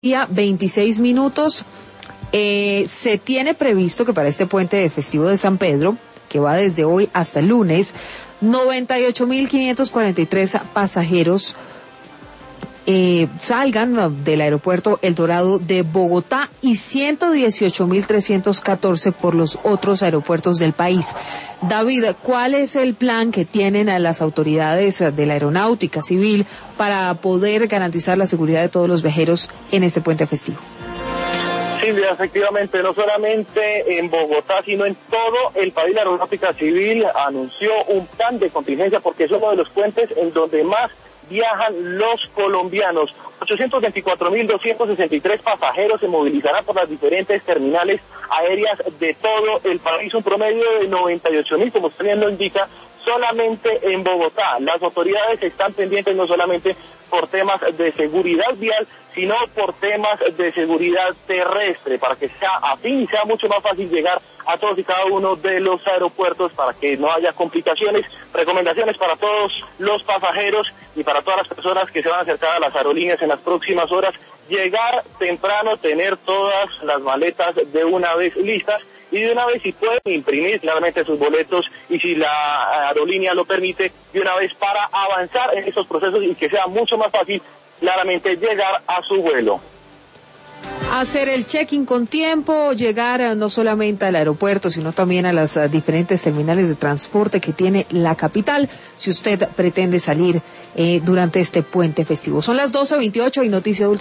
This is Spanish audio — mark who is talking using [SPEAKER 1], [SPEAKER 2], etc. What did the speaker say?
[SPEAKER 1] día 26 minutos. Se tiene previsto que para este puente festivo de San Pedro, que va desde hoy hasta el lunes, 98.543 pasajeros salgan del aeropuerto El Dorado de Bogotá y 118.314 por los otros aeropuertos del país. David, ¿cuál es el plan que tienen a las autoridades de la aeronáutica civil para poder garantizar la seguridad de todos los viajeros en este puente festivo?
[SPEAKER 2] Silvia, efectivamente, no solamente en Bogotá, sino en todo el país, la Aeronáutica Civil anunció un plan de contingencia porque es uno de los puentes en donde más viajan los colombianos. 824.263 pasajeros se movilizarán por las diferentes terminales aéreas de todo el país, un promedio de 98.000, como usted bien lo indica, solamente en Bogotá. Las autoridades están pendientes no solamente por temas de seguridad vial, sino por temas de seguridad terrestre, para que sea afín y sea mucho más fácil llegar a todos y cada uno de los aeropuertos, para que no haya complicaciones. Recomendaciones para todos los pasajeros y para todas las personas que se van a acercar a las aerolíneas en las próximas horas: llegar temprano, tener todas las maletas de una vez listas, y de una vez, si pueden, imprimir claramente sus boletos, y si la aerolínea lo permite, de una vez, para avanzar en esos procesos y que sea mucho más fácil claramente llegar a su vuelo.
[SPEAKER 1] Hacer el check-in con tiempo, llegar no solamente al aeropuerto, sino también a las diferentes terminales de transporte que tiene la capital, si usted pretende salir durante este puente festivo. Son las 12:28 y Noticia Última.